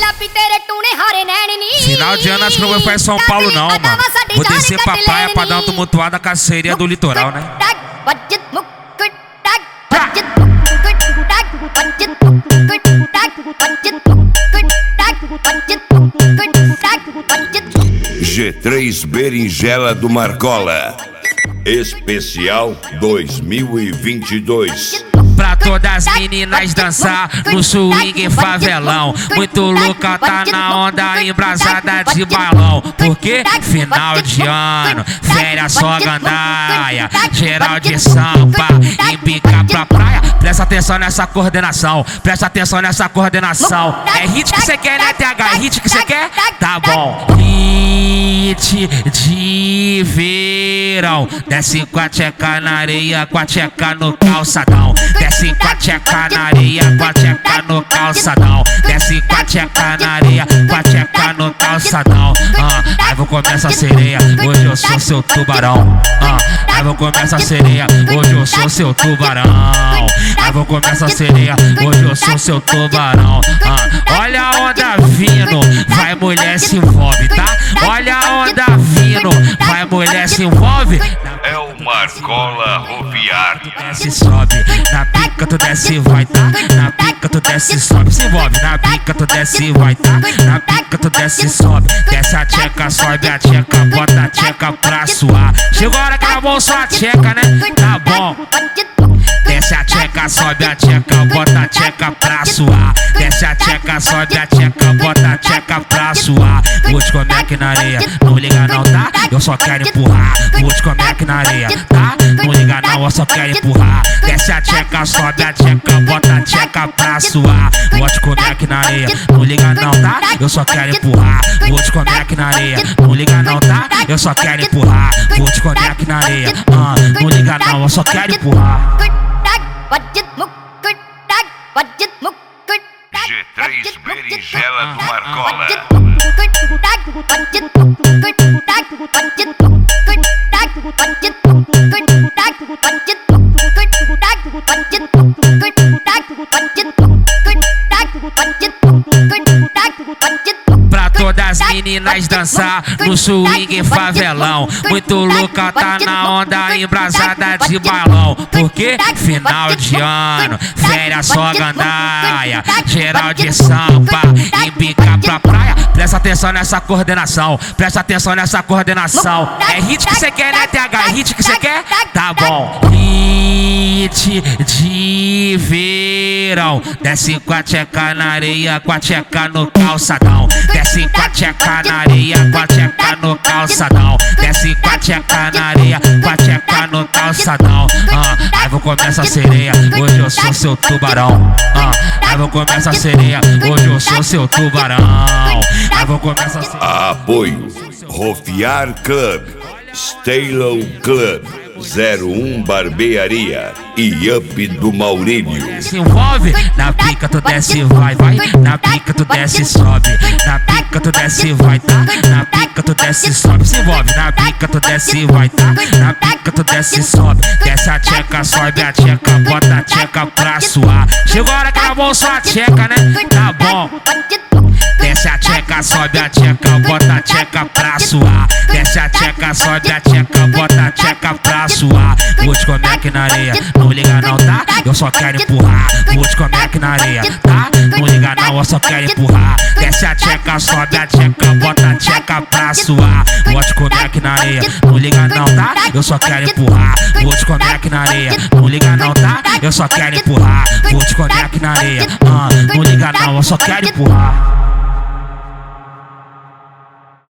Final de ano acho que não vou ficar em São Paulo não, mano. Vou descer pra praia pra dar uma tumultuada com a sereia do litoral, né? G3 Berinjela do Marcola Especial 2022. Pra todas as meninas dançar no swing favelão. Muito louca, tá na onda embrasada de balão. Porque final de ano, férias só gandaia. Geral de sampa, embica pra praia. Presta atenção nessa coordenação, presta atenção nessa coordenação. É hit que cê quer, né, TH? É hit que cê quer? Tá bom. Hit de verão. Desce com a tcheca na areia, com a tcheca no calçadão. Desce com a tcheca na areia, com a tcheca no calçadão. Desce com a tcheca na areia, com a tcheca no calçadão. Aí vou comer essa sereia, hoje eu sou seu tubarão. Aí vou comer essa sereia, hoje eu sou seu tubarão. Aí vou comer essa sereia, hoje eu sou seu tubarão. Olha a onda vindo, vai mulher se envolve, tá? Olha a onda vindo, vai mulher se envolve. É o Marcola Roviar. Desce, sobe, na pica tu desce, vai, tá? Na pica tu desce, sobe, se envolve. Na pica tu desce, vai, tá? Na pica tu desce, sobe. Desce a tcheca, sobe a tcheca, bota a tcheca pra suar. Chegou a hora que acabou só a tcheca, né? Tá bom. Desce a tcheca, sobe a tcheca, bota a tcheca pra suar. Desce a tcheca, sobe a tcheca, bota a tcheca pra suar. Vou te comer aqui na areia, não liga não, tá? Eu só quero empurrar. Vou te comer aqui na areia, tá? Não liga não, eu só quero empurrar. Desce a tcheca, sobe a tcheca, bota a tcheca pra suar. Vou te comer aqui na areia, não liga não, tá? Eu só quero empurrar. Vou te comer aqui na areia, não liga não, tá? Eu só quero empurrar. Vou te comer aqui na areia, não liga não, eu só quero empurrar. G3 Berinjela do Marcola. Pra todas as meninas dançar no swing favelão. Muito louca, tá na onda embrasada de balão. Porque final de ano, férias só gandaia. Geral de sampa, embica pra praia. Presta atenção nessa coordenação, presta atenção nessa coordenação. É hit que cê quer, né, TH? É hit que cê quer? Tá bom. Hit de verão. Desce com a tcheca na areia, com a tcheca no calçadão. Desce com a tcheca na areia, com a tcheca no calçadão. Desce com a tcheca na areia, com a tcheca no calçadão. Aí vou comer essa sereia, hoje eu sou seu tubarão. Aí vou comer essa sereia, hoje eu sou seu tubarão. Aí vou comer essa sereia. Apoio Roviar Club, Stalo Club, 01 Barbearia e Up do Maurílio. Se envolve, na pica tu desce, vai, vai. Na pica tu desce, sobe. Na pica tu desce, vai, tá? Na pica tu desce, sobe, se envolve. Na pica tu desce, vai, tá? Na pica tu desce, sobe. Desce a tcheca, sobe a tcheca, bota a tcheca pra suar. Chegou a hora que acabou só a tcheca, né? Tá bom. Desce a tcheca, sobe a tcheca, bota a tcheca pra suar. Desce a tcheca, sobe a tcheca, bota a tcheca pra suar. Vou te comer aqui na areia, não liga não, tá? Eu só quero empurrar. Vou te comer aqui na areia, tá? Não liga não, eu só quero empurrar. Desce a tcheca, sobe a tcheca, bota a tcheca pra suar. Vou te comer aqui na areia, não liga não, tá? Eu só quero empurrar. Vou te comer aqui na areia, não liga não, tá? Eu só quero empurrar. Vou te comer aqui na areia, não liga não, eu só quero empurrar.